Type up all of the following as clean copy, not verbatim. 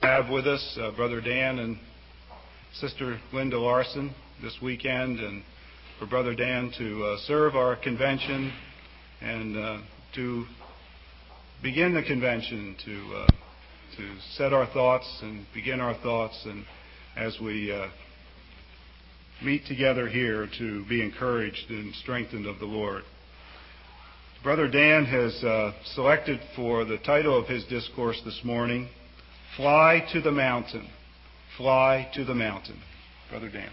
have with us Brother Dan and Sister Linda Larson this weekend, and for Brother Dan to serve our convention and to begin the convention, to set our thoughts and begin our thoughts, and as we meet together here to be encouraged and strengthened of the Lord. Brother Dan has selected for the title of his discourse this morning, Fly to the Mountain. Fly to the Mountain. Brother Dan.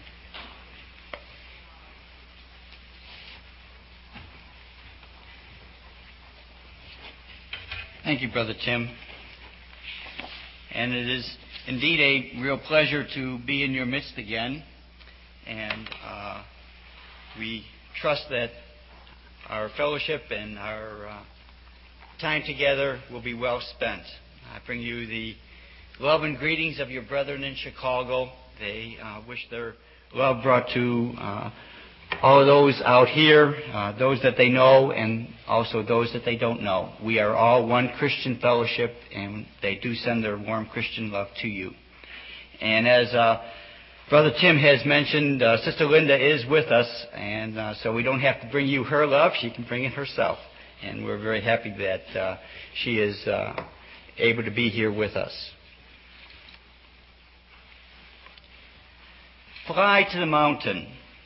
Thank you, Brother Tim. And it is indeed a real pleasure to be in your midst again. And we trust that our fellowship and our time together will be well spent. I bring you the love and greetings of your brethren in Chicago. They wish their love brought to all of those out here, those that they know, and also those that they don't know. We are all one Christian fellowship, and they do send their warm Christian love to you. And as Brother Tim has mentioned, Sister Linda is with us, and so we don't have to bring you her love. She can bring it herself. And we're very happy that she is able to be here with us. Fly to the mountain.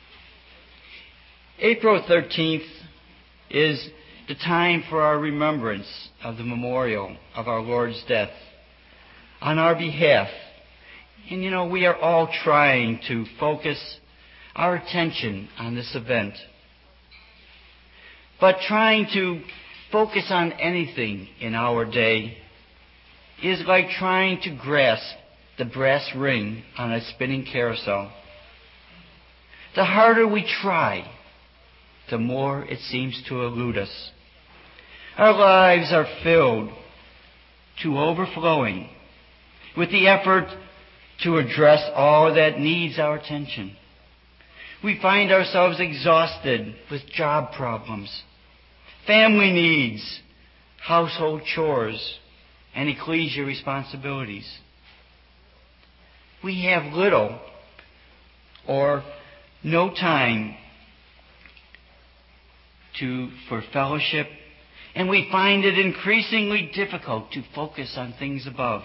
April 13th is the time for our remembrance of the memorial of our Lord's death on our behalf. And you know, we are all trying to focus our attention on this event. But trying to focus on anything in our day is like trying to grasp the brass ring on a spinning carousel. The harder we try, the more it seems to elude us. Our lives are filled to overflowing with the effort to address all that needs our attention. We find ourselves exhausted with job problems, family needs, household chores, and ecclesia responsibilities. We have little or no time for fellowship, and we find it increasingly difficult to focus on things above.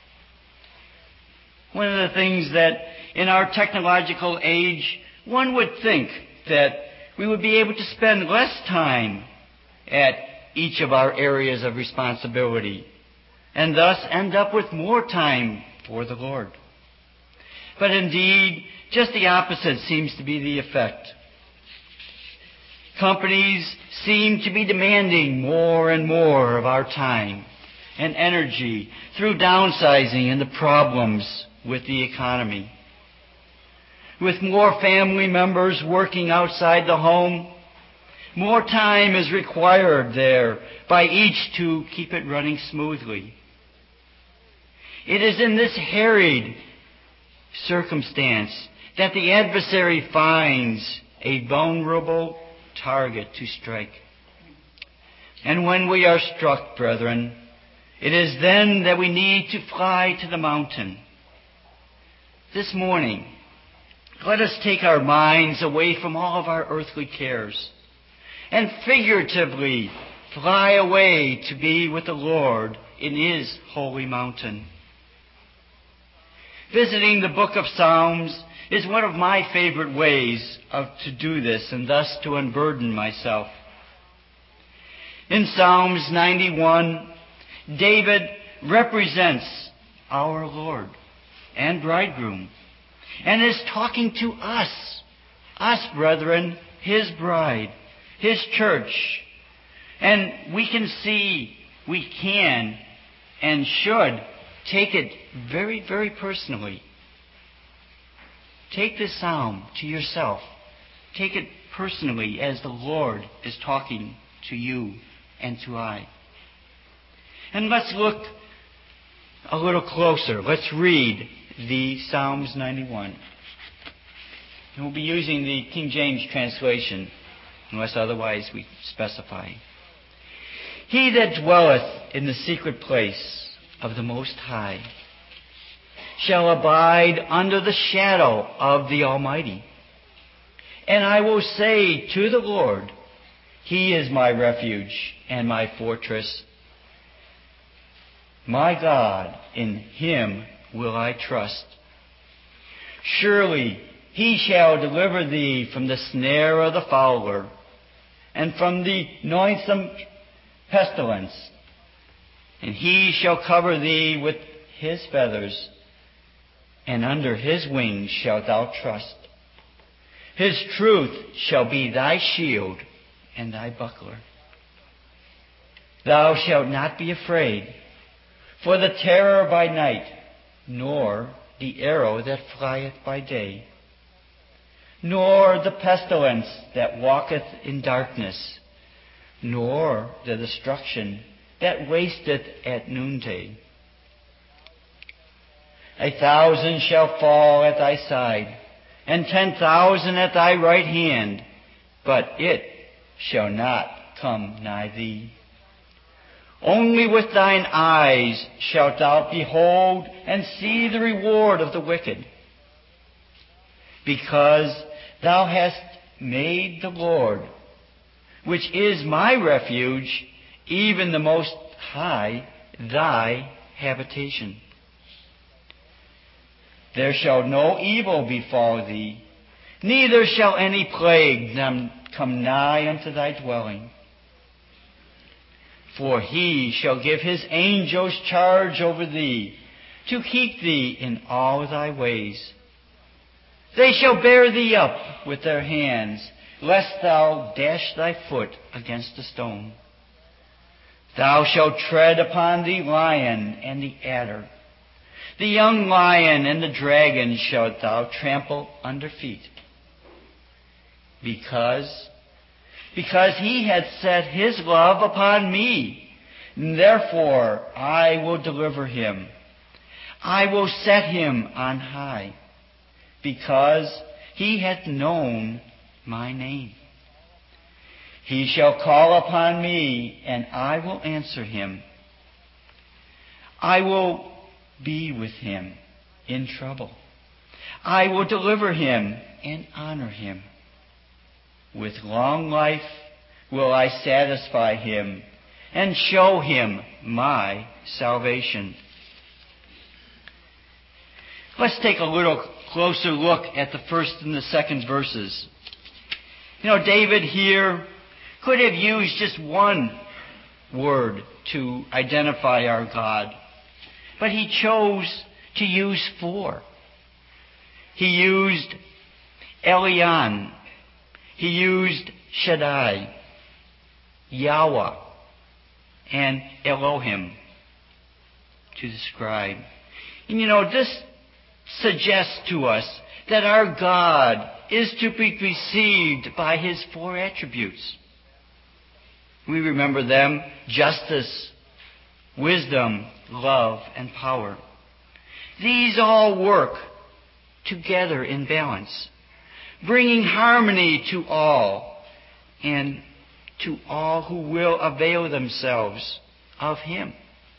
One of the things that in our technological age, one would think that we would be able to spend less time at each of our areas of responsibility and thus end up with more time for the Lord. But indeed, just the opposite seems to be the effect. Companies seem to be demanding more and more of our time and energy through downsizing and the problems with the economy. With more family members working outside the home, more time is required there by each to keep it running smoothly. It is in this harried circumstance that the adversary finds a vulnerable target to strike. And when we are struck, brethren, it is then that we need to fly to the mountain. This morning, let us take our minds away from all of our earthly cares and figuratively fly away to be with the Lord in His holy mountain. Visiting the book of Psalms is one of my favorite ways to do this and thus to unburden myself. In Psalms 91, David represents our Lord and bridegroom, and is talking to us brethren, His bride, His church. And we can and should take it very, very personally. Take this psalm to yourself. Take it personally as the Lord is talking to you and to I. And let's look a little closer. Let's read the Psalms 91. And we'll be using the King James translation, unless otherwise we specify. He that dwelleth in the secret place of the Most High shall abide under the shadow of the Almighty. And I will say to the Lord, He is my refuge and my fortress. My God, in Him will I trust. Surely He shall deliver thee from the snare of the fowler, and from the noisome pestilence. And He shall cover thee with His feathers, and under His wings shalt thou trust. His truth shall be thy shield and thy buckler. Thou shalt not be afraid for the terror by night, nor the arrow that flieth by day, nor the pestilence that walketh in darkness, nor the destruction that wasteth at noonday. 1,000 shall fall at thy side, and 10,000 at thy right hand, but it shall not come nigh thee. Only with thine eyes shalt thou behold and see the reward of the wicked. Because thou hast made the Lord, which is my refuge, even the Most High, thy habitation. There shall no evil befall thee, neither shall any plague come nigh unto thy dwelling. For He shall give His angels charge over thee, to keep thee in all thy ways. They shall bear thee up with their hands, lest thou dash thy foot against a stone. Thou shalt tread upon the lion and the adder. The young lion and the dragon shalt thou trample under feet. Because He hath set His love upon me, therefore I will deliver him. I will set him on high, because He hath known my name. He shall call upon me, and I will answer him. I will be with him in trouble. I will deliver him and honor him. With long life will I satisfy him and show him my salvation. Let's take a little closer look at the first and the second verses. David here could have used just one word to identify our God, but he chose to use 4. He used Elion. He used Shaddai, Yahweh, and Elohim to describe. And this suggests to us that our God is to be perceived by His 4 attributes. We remember them: justice, wisdom, love, and power. These all work together in balance, bringing harmony to all, and to all who will avail themselves of Him.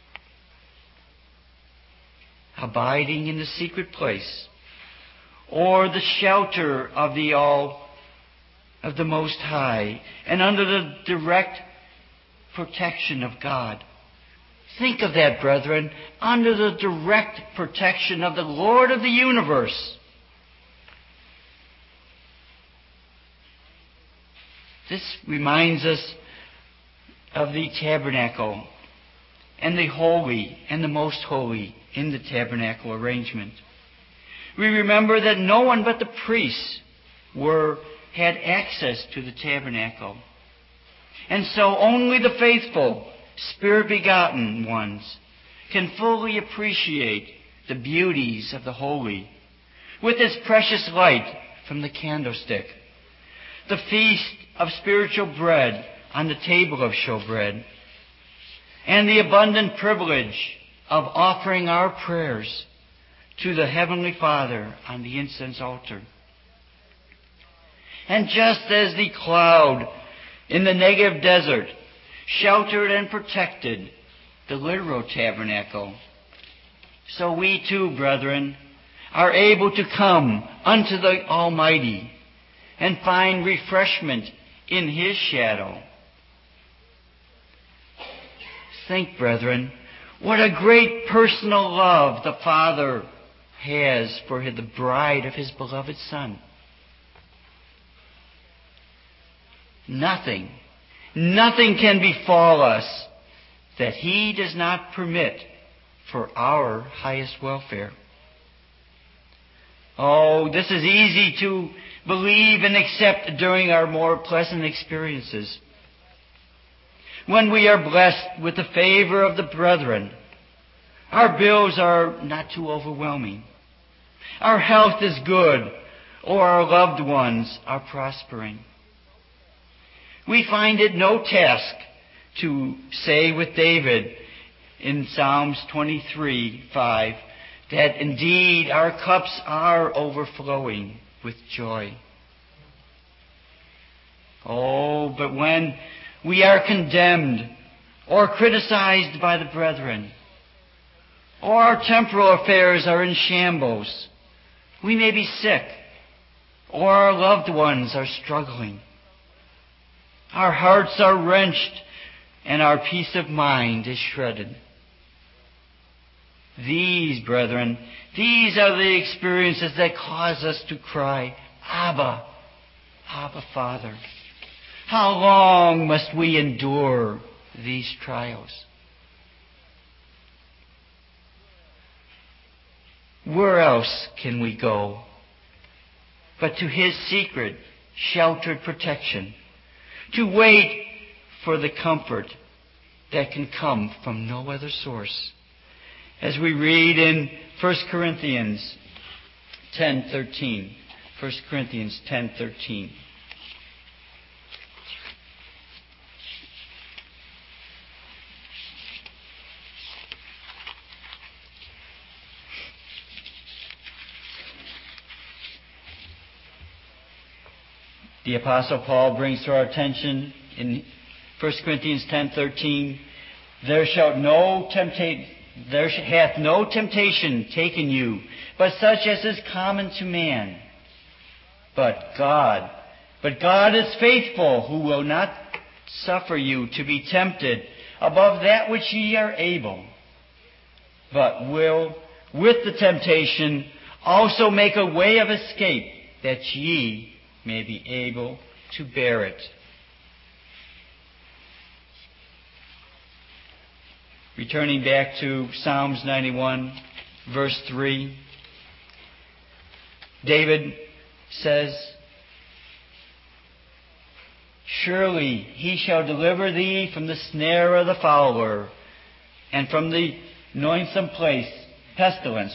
Abiding in the secret place, or the shelter of the Most High, and under the direct protection of God. Think of that, brethren, under the direct protection of the Lord of the universe. This reminds us of the tabernacle and the holy and the most holy in the tabernacle arrangement. We remember that no one but the priests had access to the tabernacle. And so only the faithful, Spirit-begotten ones can fully appreciate the beauties of the holy, with its precious light from the candlestick, the feast of spiritual bread on the table of showbread, and the abundant privilege of offering our prayers to the Heavenly Father on the incense altar. And just as the cloud in the Negev desert sheltered and protected the literal tabernacle, so we too, brethren, are able to come unto the Almighty and find refreshment in His shadow. Think, brethren, what a great personal love the Father has for the bride of His beloved Son. Nothing can befall us that He does not permit for our highest welfare. Oh, this is easy to believe and accept during our more pleasant experiences. When we are blessed with the favor of the brethren, our bills are not too overwhelming. Our health is good, or our loved ones are prospering. We find it no task to say with David in Psalms 23:5 that indeed our cups are overflowing with joy. Oh, but when we are condemned or criticized by the brethren, or our temporal affairs are in shambles, we may be sick, or our loved ones are struggling. Our hearts are wrenched, and our peace of mind is shredded. These, brethren, these are the experiences that cause us to cry, Abba, Abba, Father. How long must we endure these trials? Where else can we go but to His secret, sheltered protection, to wait for the comfort that can come from no other source? As we read in 1 Corinthians 10:13. 1 Corinthians 10:13. The Apostle Paul brings to our attention in 1 Corinthians 10:13, there hath no temptation taken you, but such as is common to man. But God is faithful, who will not suffer you to be tempted above that which ye are able, but will with the temptation also make a way of escape, that ye may be able to bear it. Returning back to Psalms 91, verse 3, David says, Surely He shall deliver thee from the snare of the fowler, and from the noisome pestilence.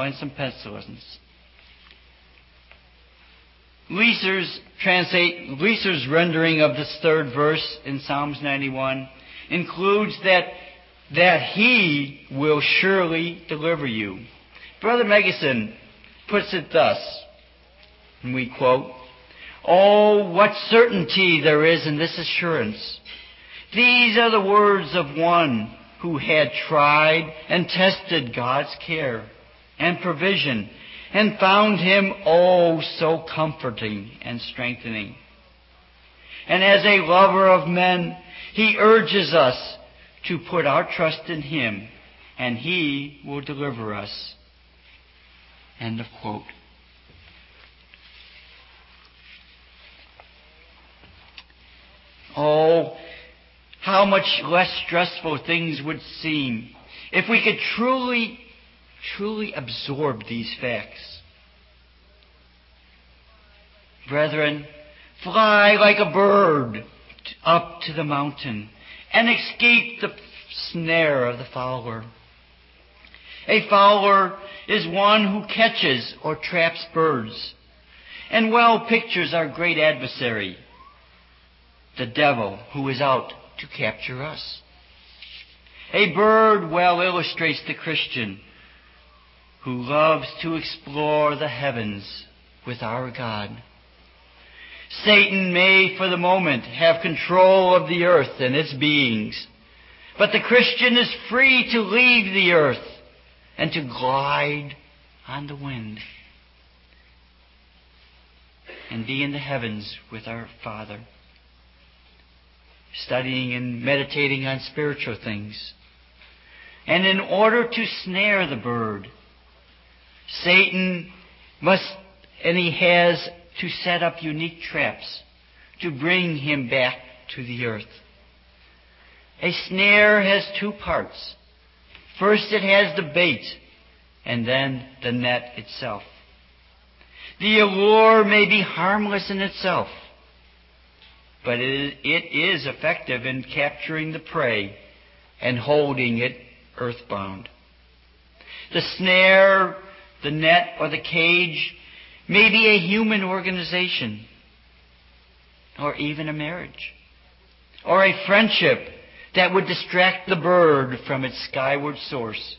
Leiser's rendering of this third verse in Psalms 91 includes that He will surely deliver you. Brother Megason puts it thus, and we quote, Oh, what certainty there is in this assurance! These are the words of one who had tried and tested God's care and provision, and found Him, oh, so comforting and strengthening. And as a lover of men, He urges us to put our trust in Him, and He will deliver us. End of quote. Oh, how much less stressful things would seem if we could truly absorb these facts. Brethren, fly like a bird up to the mountain and escape the snare of the fowler. A fowler is one who catches or traps birds, and well pictures our great adversary, the devil, who is out to capture us. A bird well illustrates the Christian who loves to explore the heavens with our God. Satan may, for the moment, have control of the earth and its beings, but the Christian is free to leave the earth and to glide on the wind and be in the heavens with our Father, studying and meditating on spiritual things. And in order to snare the bird, Satan must, and he has, to set up unique traps to bring him back to the earth. A snare has two parts. First, it has the bait, and then the net itself. The allure may be harmless in itself, but it is effective in capturing the prey and holding it earthbound. The snare, the net, or the cage may be a human organization, or even a marriage, or a friendship that would distract the bird from its skyward source.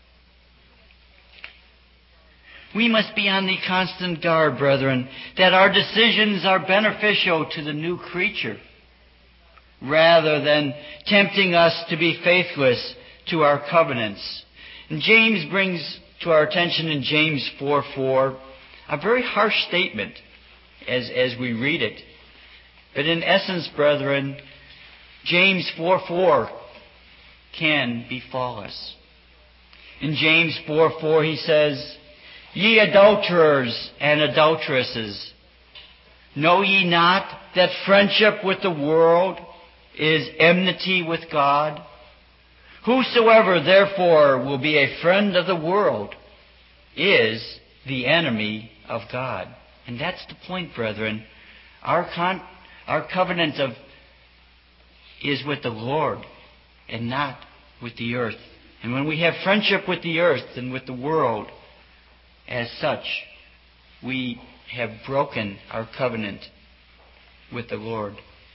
We must be on the constant guard, brethren, that our decisions are beneficial to the new creature, rather than tempting us to be faithless to our covenants. And James brings to our attention in James 4:4 a very harsh statement as we read it. But in essence, brethren, James 4:4 can befall us. In James 4:4 he says, "Ye adulterers and adulteresses, know ye not that friendship with the world is enmity with God? Whosoever therefore will be a friend of the world is the enemy of God." And that's the point, brethren. Our covenant is with the Lord and not with the earth. And when we have friendship with the earth and with the world, as such, we have broken our covenant with the Lord.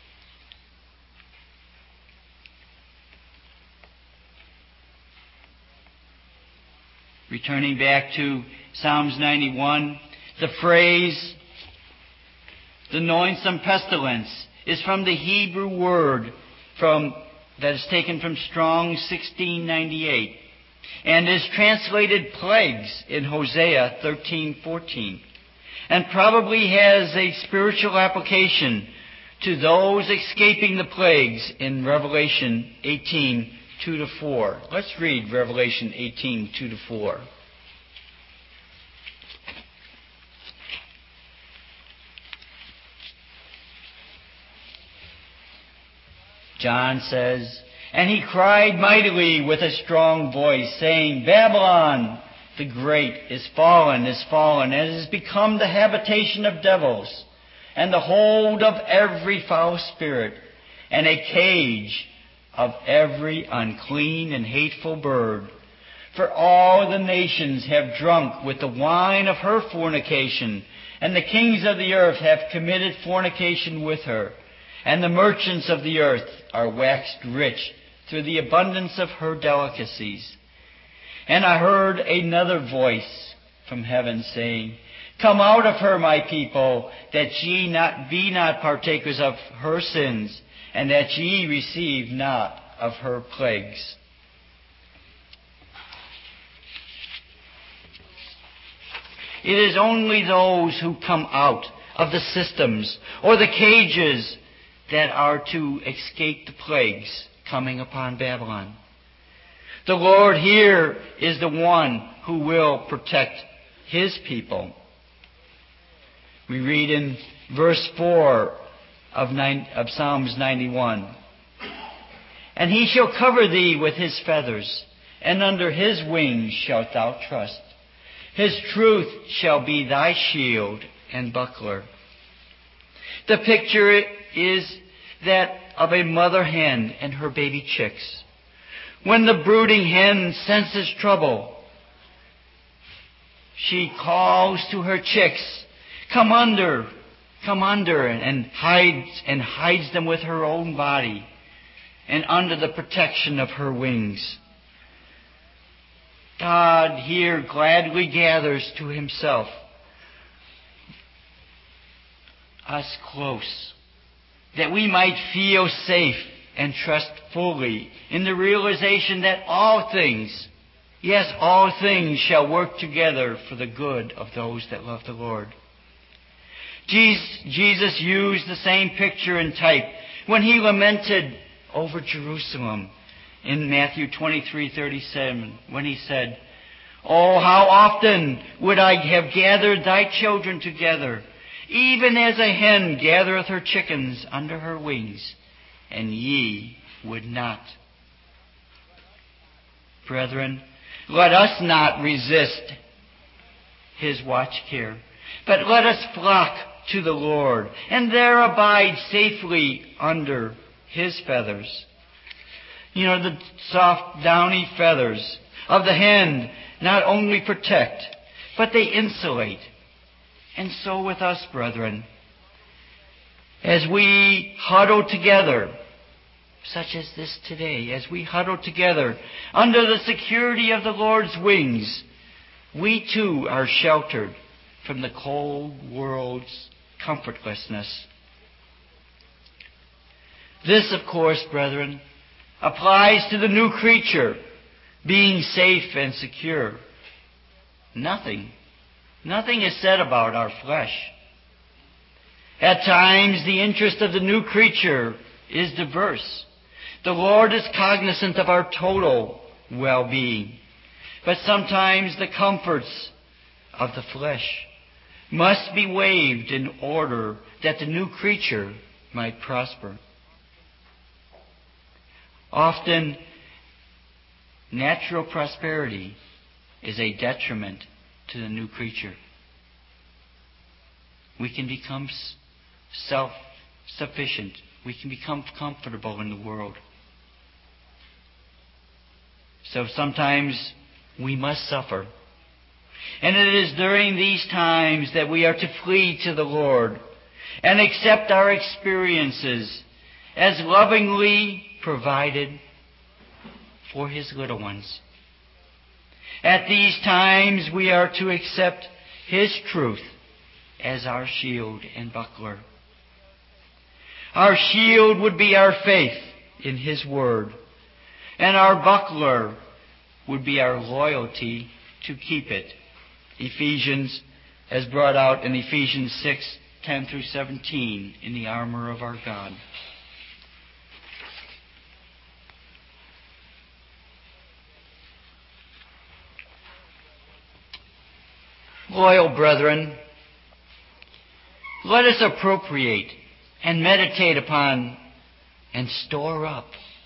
Returning back to Psalms 91, the phrase, "the noisome pestilence," is from the Hebrew word that is taken from Strong's 1698 and is translated plagues in Hosea 13:14, and probably has a spiritual application to those escaping the plagues in Revelation 18:2-4. Let's read Revelation 18:2-4. John says, "And he cried mightily with a strong voice, saying, Babylon the great is fallen, and is become the habitation of devils, and the hold of every foul spirit, and a cage of every unclean and hateful bird. For all the nations have drunk with the wine of her fornication, and the kings of the earth have committed fornication with her. And the merchants of the earth are waxed rich through the abundance of her delicacies. And I heard another voice from heaven saying, Come out of her, my people, that ye be not partakers of her sins, and that ye receive not of her plagues." It is only those who come out of the systems or the cages that are to escape the plagues coming upon Babylon. The Lord here is the one who will protect His people. We read in verse 4 of Psalms 91, "And He shall cover thee with His feathers, and under His wings shalt thou trust. His truth shall be thy shield and buckler." The picture is that of a mother hen and her baby chicks. When the brooding hen senses trouble, she calls to her chicks, come under, and hides them with her own body and under the protection of her wings. God here gladly gathers to Himself us close, that we might feel safe and trust fully in the realization that all things Yes, all things shall work together for the good of those that love the Lord. Jesus used the same picture and type when he lamented over Jerusalem in Matthew 23:37, when he said, "Oh, how often would I have gathered thy children together, even as a hen gathereth her chickens under her wings, and ye would not." Brethren, let us not resist his watch care, but let us flock to the Lord, and there abide safely under his feathers. You know, the soft, downy feathers of the hen not only protect, but they insulate. And so with us, brethren, as we huddle together, such as this today, as we huddle together under the security of the Lord's wings, we too are sheltered from the cold world's comfortlessness. This, of course, brethren, applies to the new creature being safe and secure. Nothing is said about our flesh. At times, the interest of the new creature is diverse. The Lord is cognizant of our total well-being. But sometimes the comforts of the flesh must be waived in order that the new creature might prosper. Often, natural prosperity is a detriment to the new creature. We can become self-sufficient. We can become comfortable in the world. So sometimes we must suffer. And it is during these times that we are to flee to the Lord and accept our experiences as lovingly provided for his little ones. At these times we are to accept his truth as our shield and buckler. Our shield would be our faith in his word, and our buckler would be our loyalty to keep it. Ephesians, as brought out in Ephesians 6:10 through 17, in the armor of our God. Loyal brethren, let us appropriate and meditate upon and store up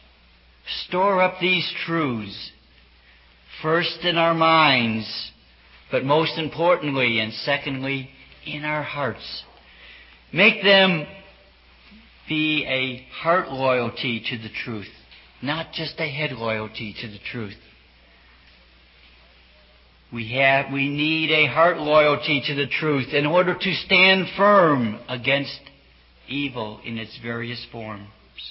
these truths, first in our minds, but most importantly and secondly, in our hearts. Make them be a heart loyalty to the truth, not just a head loyalty to the truth. We need a heart loyalty to the truth in order to stand firm against evil in its various forms.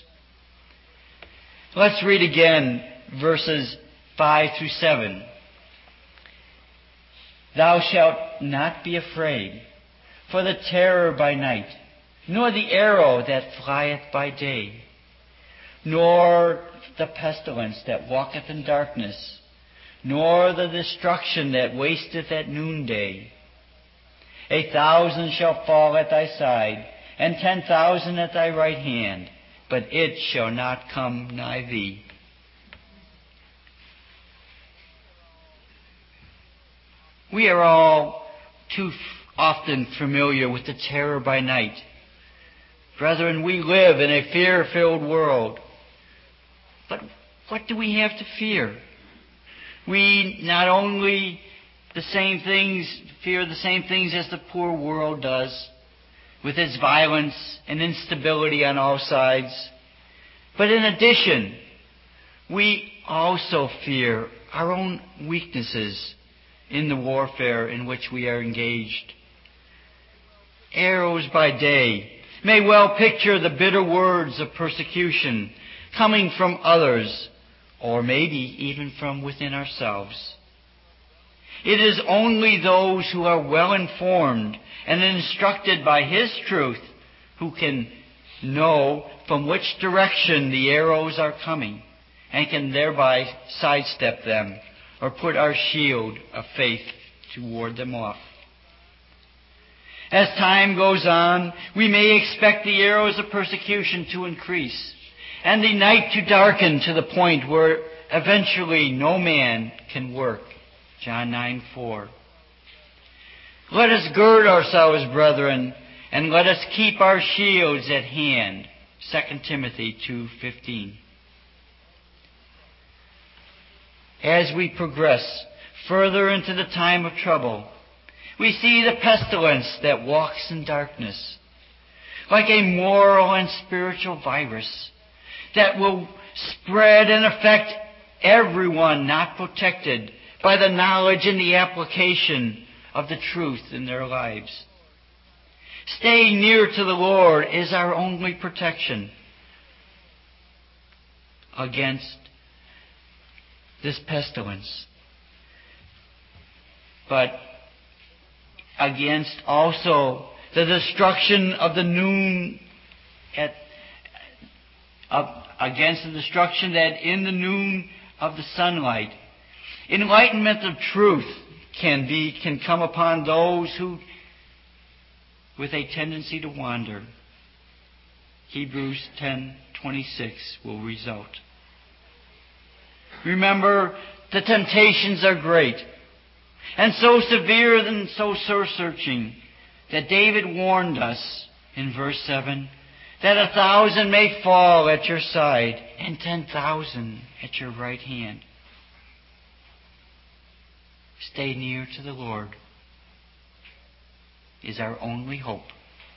Let's read again verses 5 through 7. Thou shalt not be afraid for the terror by night, nor the arrow that flieth by day, nor the pestilence that walketh in darkness, nor the destruction that wasteth at noonday. 1,000 shall fall at thy side, and 10,000 at thy right hand, but it shall not come nigh thee. We are all too often familiar with the terror by night. Brethren, we live in a fear-filled world. But what do we have to fear? We not only fear the same things as the poor world does, with its violence and instability on all sides, but in addition, we also fear our own weaknesses in the warfare in which we are engaged. Arrows by day may well picture the bitter words of persecution coming from others, or maybe even from within ourselves. It is only those who are well informed and instructed by his truth who can know from which direction the arrows are coming and can thereby sidestep them or put our shield of faith to ward them off. As time goes on, we may expect the arrows of persecution to increase and the night to darken to the point where eventually no man can work. John 9:4. Let us gird ourselves, brethren, and let us keep our shields at hand. 2 Timothy 2:15. As we progress further into the time of trouble, we see the pestilence that walks in darkness, like a moral and spiritual virus that will spread and affect everyone not protected by the knowledge and the application of the truth in their lives. Staying near to the Lord is our only protection against this pestilence, but against also the destruction of the noon against the destruction that in the noon of the sunlight, enlightenment of truth can come upon those who with a tendency to wander. Hebrews 10:26 will result. Remember, the temptations are great and so severe and so soul-searching that David warned us in verse 7 that 1,000 may fall at your side and 10,000 at your right hand. Stay near to the Lord is our only hope.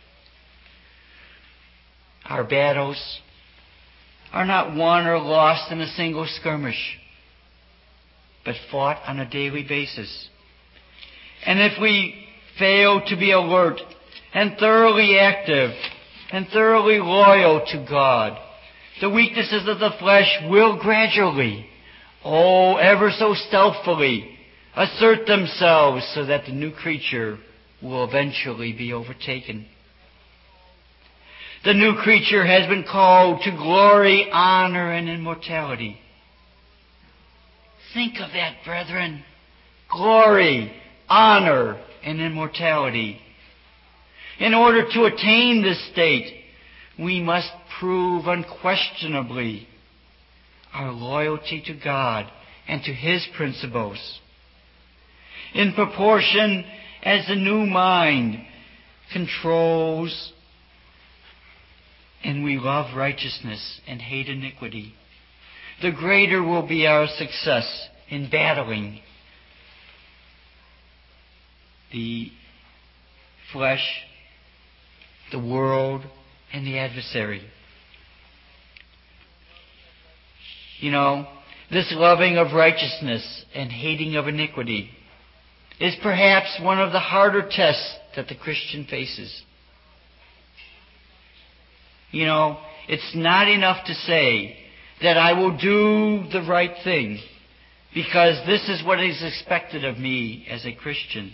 Our battles are not won or lost in a single skirmish, but fought on a daily basis. And if we fail to be alert and thoroughly active and thoroughly loyal to God, the weaknesses of the flesh will gradually, ever so stealthily, assert themselves so that the new creature will eventually be overtaken. The new creature has been called to glory, honor, and immortality. Think of that, brethren. Glory, honor, and immortality. In order to attain this state, we must prove unquestionably our loyalty to God and to His principles. In proportion as the new mind controls and we love righteousness and hate iniquity, the greater will be our success in battling the flesh, the world, and the adversary. You know, this loving of righteousness and hating of iniquity is perhaps one of the harder tests that the Christian faces. You know, it's not enough to say that I will do the right thing because this is what is expected of me as a Christian.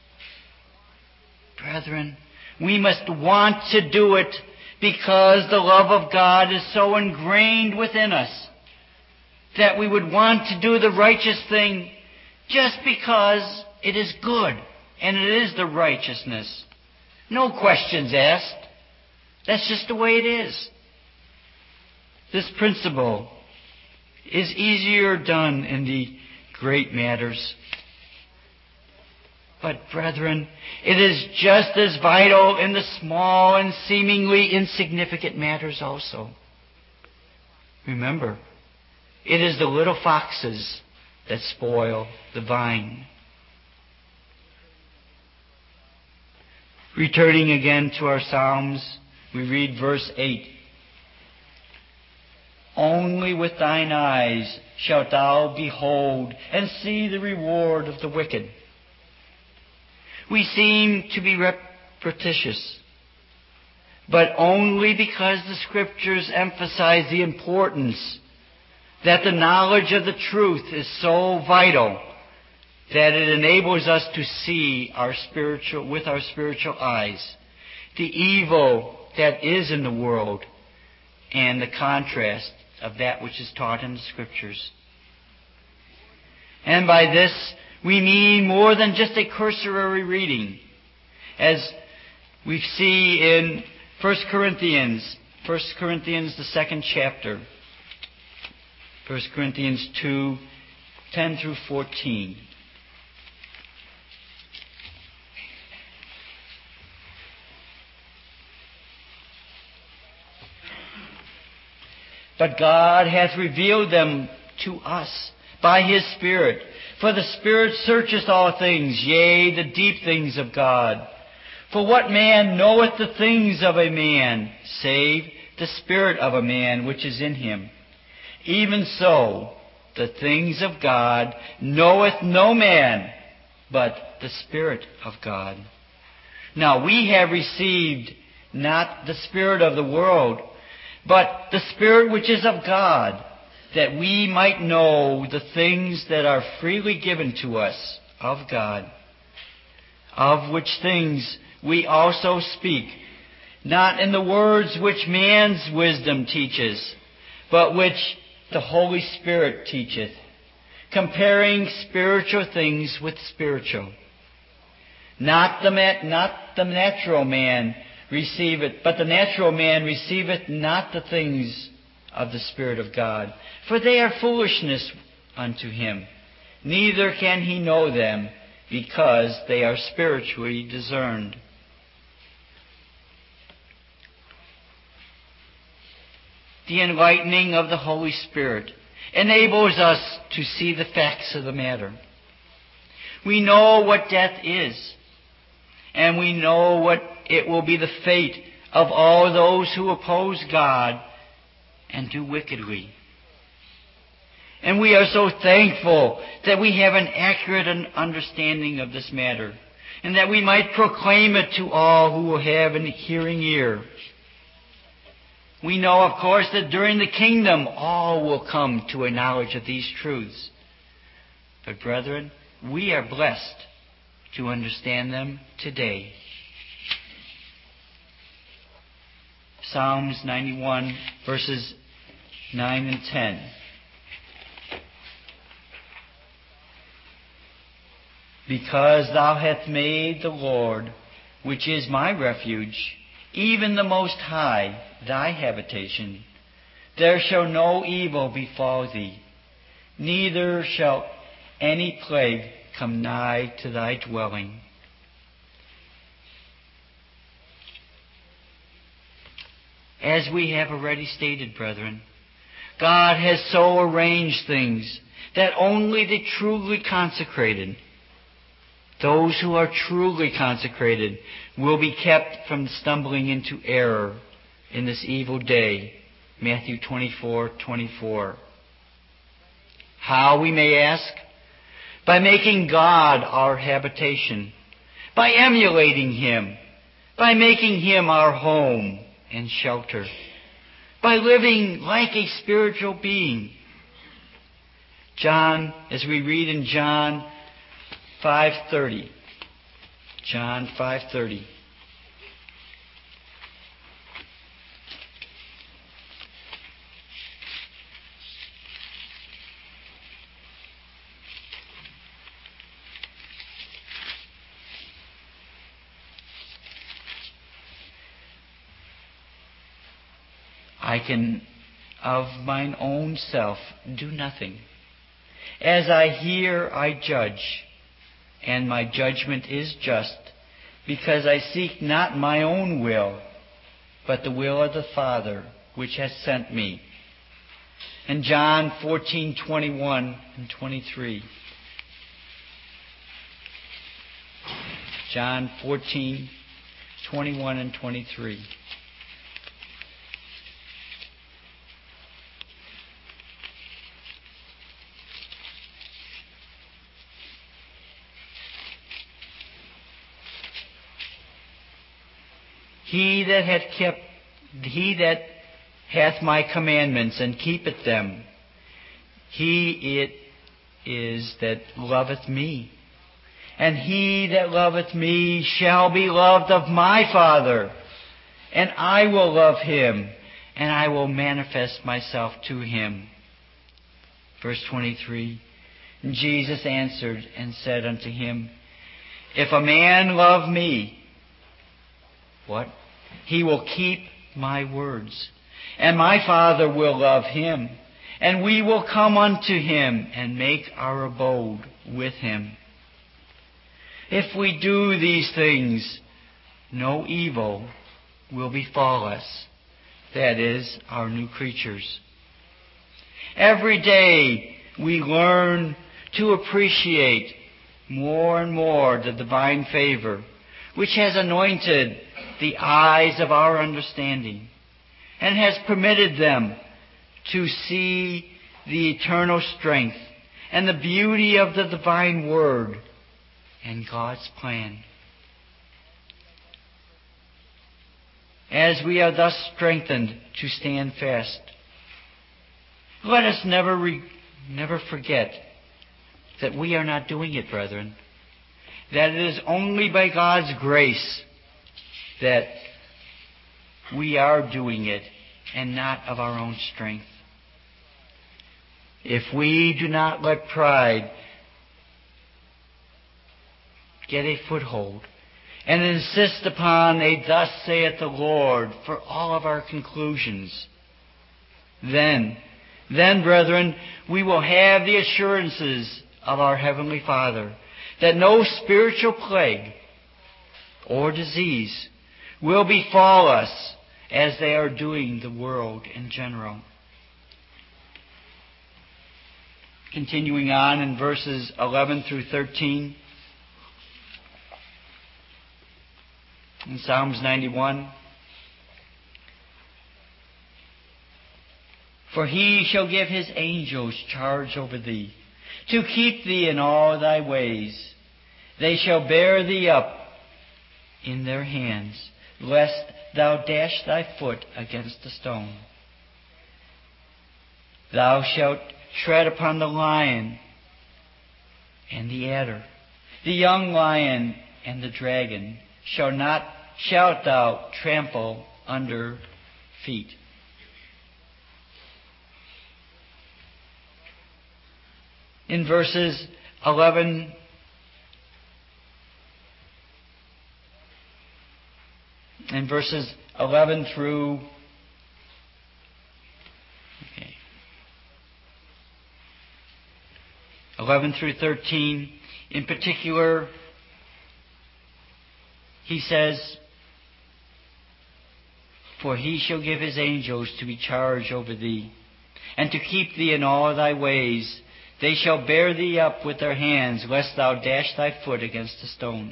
Brethren, we must want to do it because the love of God is so ingrained within us that we would want to do the righteous thing just because it is good and it is the righteousness. No questions asked. That's just the way it is. This principle is easier done in the great matters. But, brethren, it is just as vital in the small and seemingly insignificant matters also. Remember, it is the little foxes that spoil the vine. Returning again to our Psalms, we read verse 8. Only with thine eyes shalt thou behold and see the reward of the wicked. We seem to be repetitious, but only because the Scriptures emphasize the importance that the knowledge of the truth is so vital that it enables us to see with our spiritual eyes the evil that is in the world and the contrast of that which is taught in the Scriptures. And by this, we mean more than just a cursory reading. As we see in 1 Corinthians, the second chapter, 1 Corinthians 2, 10 through 14. But God hath revealed them to us by His Spirit. For the Spirit searcheth all things, yea, the deep things of God. For what man knoweth the things of a man, save the spirit of a man which is in him? Even so, the things of God knoweth no man, but the Spirit of God. Now we have received not the spirit of the world, but the Spirit which is of God, that we might know the things that are freely given to us of God, of which things we also speak, not in the words which man's wisdom teaches, but which the Holy Spirit teacheth, comparing spiritual things with spiritual. Not the natural man receiveth, but the natural man receiveth not the things of the Spirit of God, for they are foolishness unto him. Neither can he know them, because they are spiritually discerned. The enlightening of the Holy Spirit enables us to see the facts of the matter. We know what death is, and we know what it will be the fate of all those who oppose God and do wickedly. And we are so thankful that we have an accurate understanding of this matter, and that we might proclaim it to all who will have a hearing ear. We know, of course, that during the kingdom all will come to a knowledge of these truths. But brethren, we are blessed to understand them today. Psalms 91, verses 9 and 10. Because thou hast made the Lord, which is my refuge, even the Most High, thy habitation, there shall no evil befall thee, neither shall any plague come nigh to thy dwelling. As we have already stated, brethren, God has so arranged things that only the truly consecrated, those who are truly consecrated, will be kept from stumbling into error in this evil day. Matthew 24:24. How, we may ask? By making God our habitation, by emulating Him, by making Him our home and shelter, by living like a spiritual being. As we read in John 5:30. John 5:30. I can of mine own self do nothing. As I hear, I judge, and my judgment is just, because I seek not my own will, but the will of the Father which has sent me. And John 14:21 and 23. John 14:21 and 23. He that hath my commandments and keepeth them, he it is that loveth me. And he that loveth me shall be loved of my Father, and I will love him, and I will manifest myself to him. Verse 23. Jesus answered and said unto him, If a man love me, what? He will keep my words, and my Father will love him, and we will come unto him and make our abode with him. If we do these things, no evil will befall us. That is, our new creatures. Every day we learn to appreciate more and more the divine favor which has anointed the eyes of our understanding and has permitted them to see the eternal strength and the beauty of the divine Word and God's plan. As we are thus strengthened to stand fast, let us never forget that we are not doing it, brethren. That it is only by God's grace that we are doing it and not of our own strength. If we do not let pride get a foothold and insist upon a thus saith the Lord for all of our conclusions, then, brethren, we will have the assurances of our Heavenly Father that no spiritual plague or disease will befall us as they are doing the world in general. Continuing on in verses 11 through 13, in Psalms 91, For he shall give his angels charge over thee, to keep thee in all thy ways. They shall bear thee up in their hands, lest thou dash thy foot against a stone. Thou shalt tread upon the lion and the adder, the young lion and the dragon shalt thou trample under feet. In verses 11 through 11 through 13, in particular, he says, For he shall give his angels to be charged over thee, and to keep thee in all thy ways. They shall bear thee up with their hands, lest thou dash thy foot against a stone.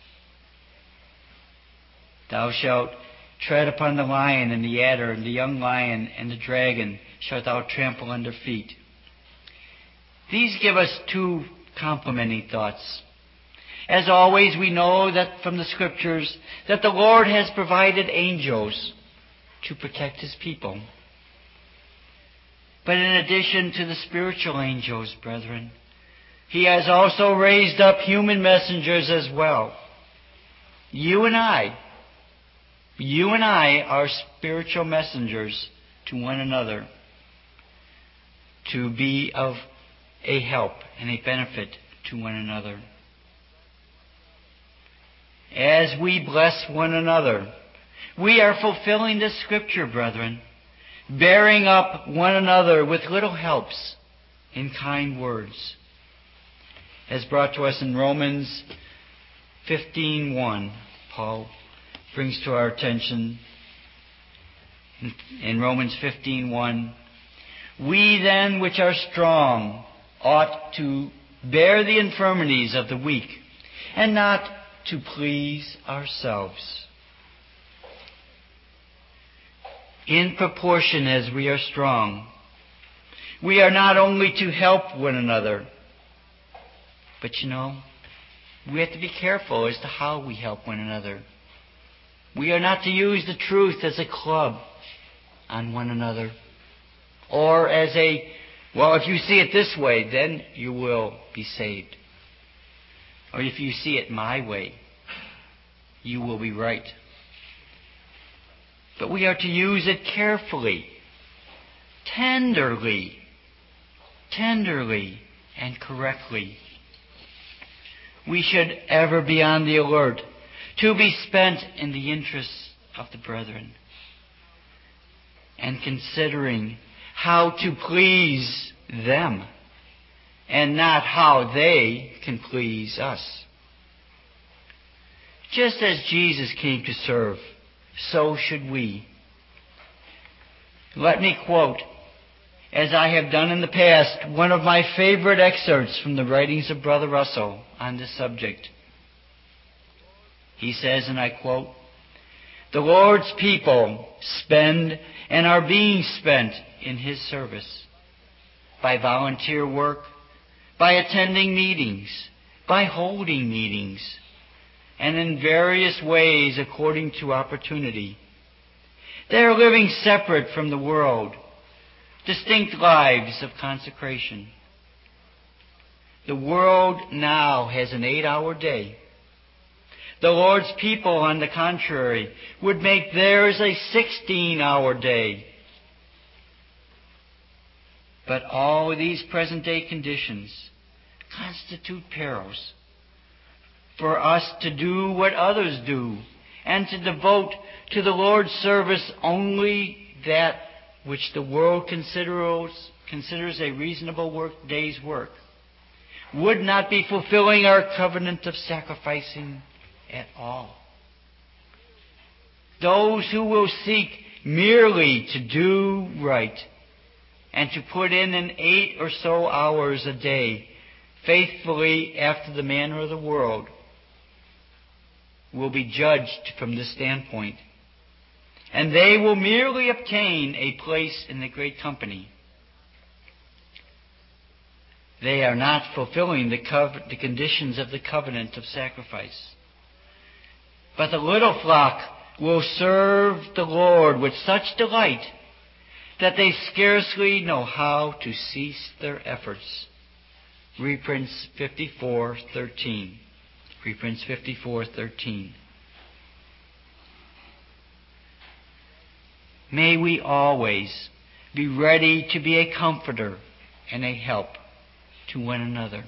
Thou shalt tread upon the lion and the adder, and the young lion and the dragon shalt thou trample under feet. These give us two complementing thoughts. As always, we know that from the Scriptures that the Lord has provided angels to protect His people. But in addition to the spiritual angels, brethren, He has also raised up human messengers as well. You and I are spiritual messengers to one another, to be of a help and a benefit to one another. As we bless one another, we are fulfilling this Scripture, brethren, bearing up one another with little helps in kind words, as brought to us in Romans 15:1. Paul brings to our attention in Romans 15:1, We then which are strong ought to bear the infirmities of the weak, and not to please ourselves. In proportion as we are strong, we are not only to help one another, but we have to be careful as to how we help one another. We are not to use the truth as a club on one another, or as if you see it this way, then you will be saved. Or if you see it my way, you will be right. But we are to use it carefully, tenderly, and correctly. We should ever be on the alert to be spent in the interests of the brethren and considering how to please them and not how they can please us. Just as Jesus came to serve, so should we. Let me quote, as I have done in the past, one of my favorite excerpts from the writings of Brother Russell on this subject. He says, and I quote, "The Lord's people spend and are being spent in His service by volunteer work, by attending meetings, by holding meetings, and in various ways according to opportunity. They are living separate from the world, distinct lives of consecration. The world now has an 8-hour day. The Lord's people, on the contrary, would make theirs a 16-hour day. But all of these present-day conditions constitute perils for us to do what others do and to devote to the Lord's service only that which the world considers a reasonable day's work, would not be fulfilling our covenant of sacrificing at all. Those who will seek merely to do right and to put in 8 or so hours a day faithfully after the manner of the world will be judged from this standpoint, and they will merely obtain a place in the great company. They are not fulfilling the conditions of the covenant of sacrifice. But the little flock will serve the Lord with such delight that they scarcely know how to cease their efforts." Reprints 54:13. Reprints 54:13. May we always be ready to be a comforter and a help to one another.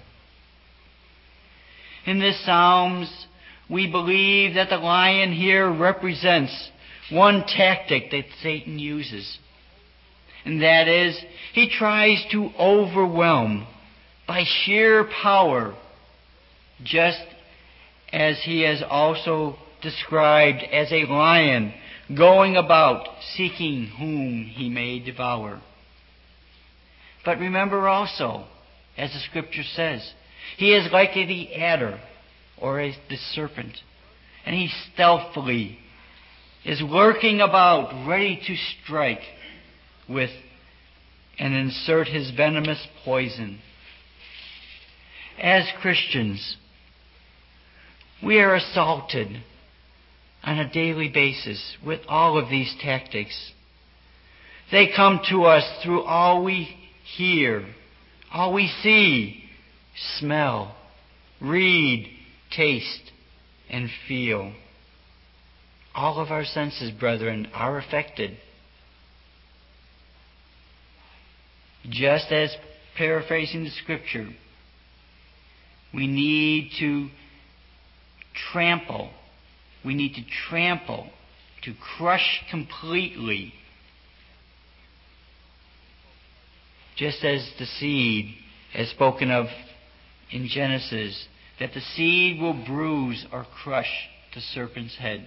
In this Psalms, we believe that the lion here represents one tactic that Satan uses. And that is, he tries to overwhelm by sheer power, just as he is also described as a lion going about seeking whom he may devour. But remember also, as the Scripture says, he is like the adder or the serpent, and he stealthily is lurking about, ready to strike with and insert his venomous poison. As Christians, we are assaulted on a daily basis with all of these tactics. They come to us through all we hear, all we see, smell, read, taste, and feel. All of our senses, brethren, are affected. Just as, paraphrasing the Scripture, we need to trample, to crush completely, just as the seed, as spoken of in Genesis, that the seed will bruise or crush the serpent's head.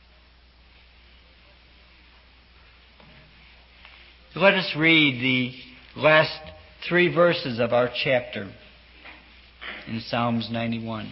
Let us read the last 3 verses of our chapter in Psalms 91.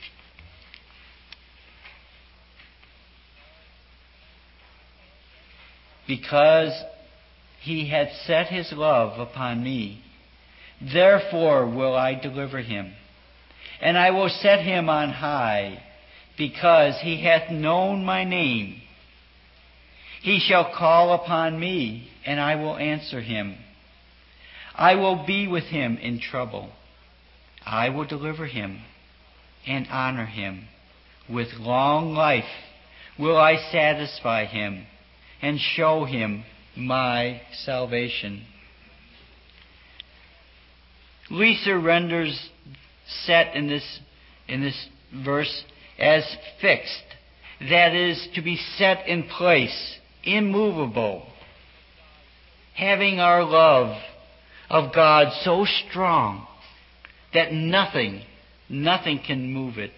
Because he hath set his love upon me, therefore will I deliver him. And I will set him on high, because he hath known my name. He shall call upon me, and I will answer him. I will be with him in trouble. I will deliver him and honor him. With long life will I satisfy him and show him my salvation. Lisa renders set in this verse as fixed. That is, to be set in place, immovable. Having our love of God so strong that nothing can move it.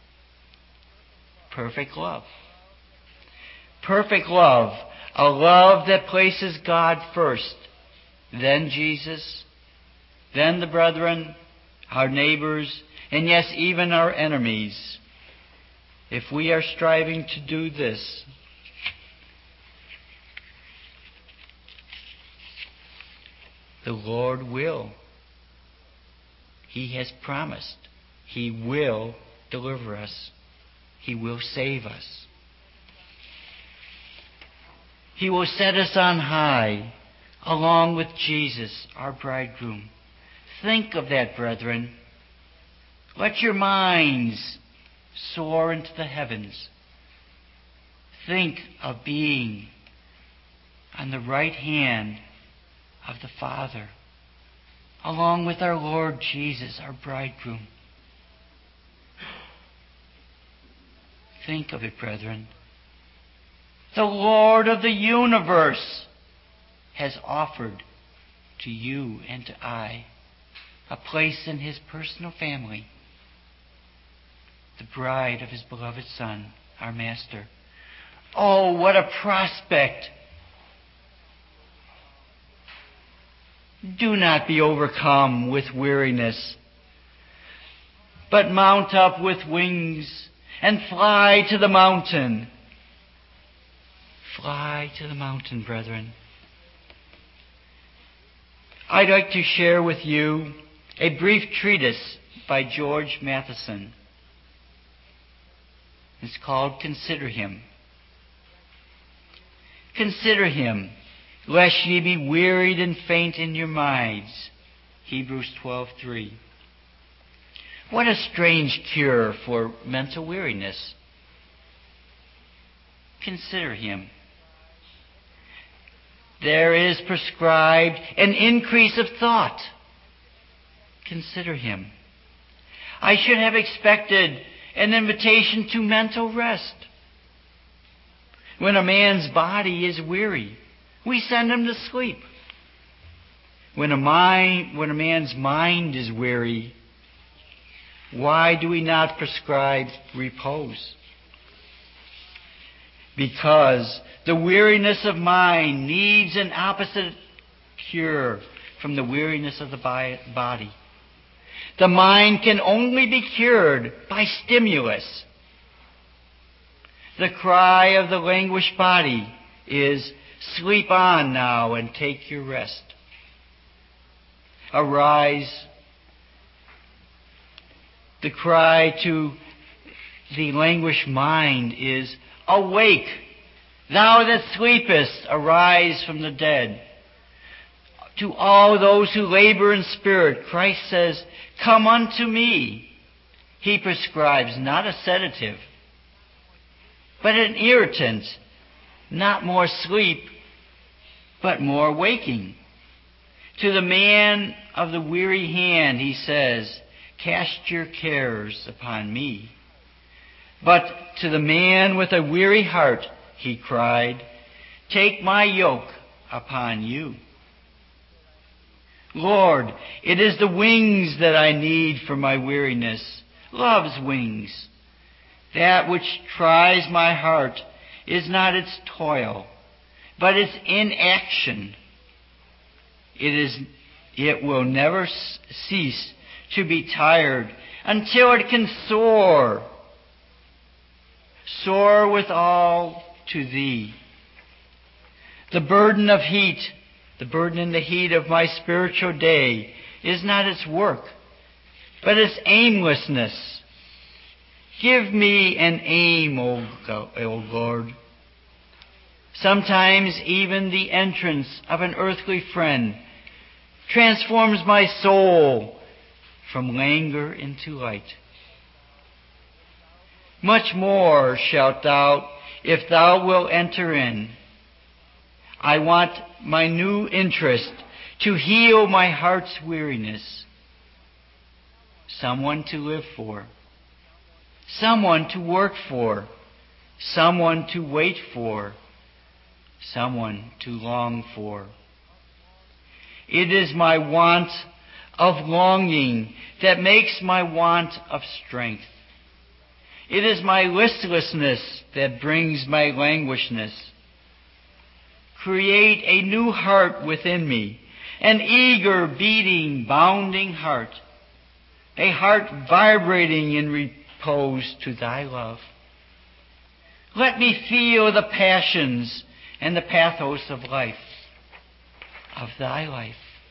Perfect love. Perfect love. A love that places God first, then Jesus, then the brethren, our neighbors, and yes, even our enemies. If we are striving to do this, the Lord will. He has promised. He will deliver us. He will save us. He will set us on high, along with Jesus, our bridegroom. Think of that, brethren. Let your minds soar into the heavens. Think of being on the right hand of the Father, along with our Lord Jesus, our bridegroom. Think of it, brethren. The Lord of the universe has offered to you and to I a place in His personal family, the bride of His beloved Son, our Master. Oh, what a prospect! Do not be overcome with weariness, but mount up with wings and fly to the mountain. Fly to the mountain, brethren. I'd like to share with you a brief treatise by George Matheson. It's called Consider Him. Consider Him, lest ye be wearied and faint in your minds. Hebrews 12:3. What a strange cure for mental weariness. Consider Him. There is prescribed an increase of thought. Consider Him. I should have expected an invitation to mental rest. When a man's body is weary, we send him to sleep. When a man's mind is weary, why do we not prescribe repose? Because the weariness of mind needs an opposite cure from the weariness of the body. The mind can only be cured by stimulus. The cry of the languished body is, "Sleep on now and take your rest." Arise. The cry to the languished mind is, "Awake, thou that sleepest, arise from the dead." To all those who labor in spirit, Christ says, "Come unto me." He prescribes not a sedative, but an irritant, not more sleep, but more waking. To the man of the weary hand, He says, "Cast your cares upon me." But to the man with a weary heart, He cried, "Take my yoke upon you." Lord, it is the wings that I need for my weariness, love's wings. That which tries my heart is not its toil, but its inaction. It will never cease to be tired until it can soar with all to Thee. The burden in the heat of my spiritual day is not its work, but its aimlessness. Give me an aim, O Lord. Sometimes even the entrance of an earthly friend transforms my soul from languor into light. Much more shalt thou, if thou wilt enter in. I want my new interest to heal my heart's weariness. someone to live for, someone to work for, someone to wait for, someone to long for. It is my want of longing that makes my want of strength. It is my listlessness that brings my languishness. Create a new heart within me, an eager, beating, bounding heart, a heart vibrating in repose to thy love. Let me feel the passions and the pathos of life, of thy life.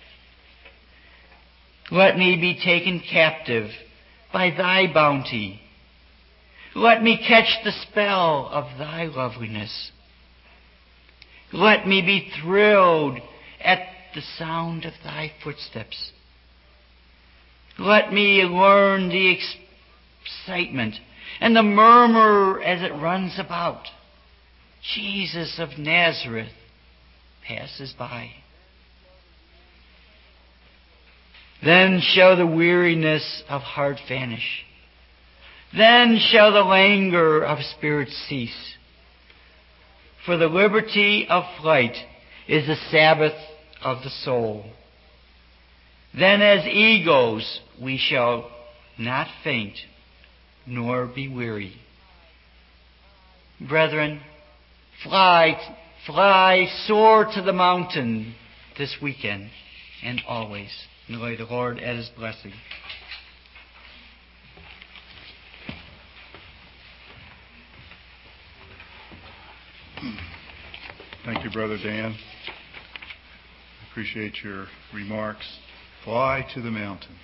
Let me be taken captive by thy bounty. Let me catch the spell of thy loveliness. Let me be thrilled at the sound of thy footsteps. Let me learn the excitement and the murmur as it runs about. Jesus of Nazareth passes by. Then shall the weariness of heart vanish. Then shall the languor of spirit cease. For the liberty of flight is the Sabbath of the soul. Then as eagles we shall not faint nor be weary. Brethren, fly, soar to the mountain this weekend and always. And may the Lord add His blessing. Thank you, Brother Dan. I appreciate your remarks. Fly to the mountain.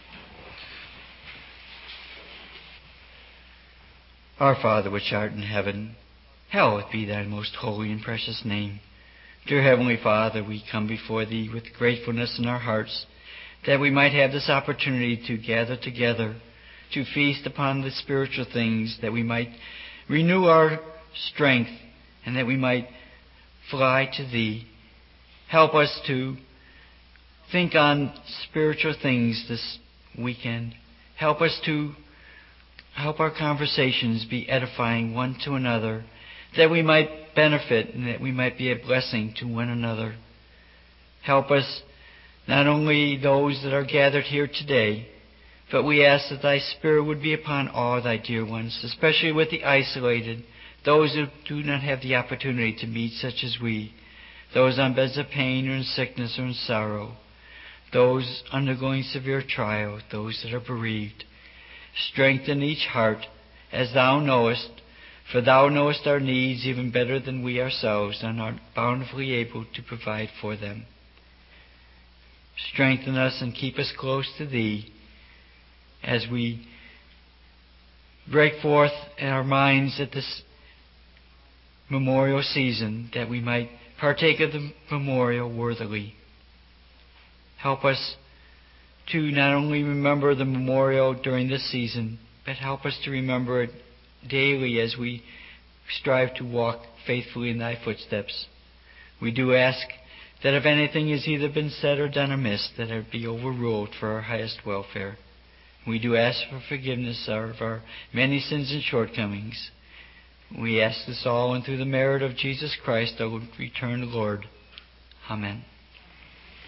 Our Father which art in heaven, hallowed be thy most holy and precious name. Dear Heavenly Father, we come before Thee with gratefulness in our hearts that we might have this opportunity to gather together, to feast upon the spiritual things, that we might renew our strength, and that we might fly to Thee. Help us to think on spiritual things this weekend. Help our conversations be edifying one to another, that we might benefit and that we might be a blessing to one another. Help us, not only those that are gathered here today, but we ask that Thy Spirit would be upon all Thy dear ones, especially with the isolated, those who do not have the opportunity to meet such as we, those on beds of pain or in sickness or in sorrow, those undergoing severe trial, those that are bereaved. Strengthen each heart as Thou knowest, for Thou knowest our needs even better than we ourselves, and art bountifully able to provide for them. Strengthen us and keep us close to Thee as we break forth in our minds at this memorial season, that we might partake of the memorial worthily. Help us to not only remember the memorial during this season, but help us to remember it daily as we strive to walk faithfully in Thy footsteps. We do ask that if anything has either been said or done amiss, that it be overruled for our highest welfare. We do ask for forgiveness of our many sins and shortcomings. We ask this all and through the merit of Jesus Christ, our returned Lord. Amen.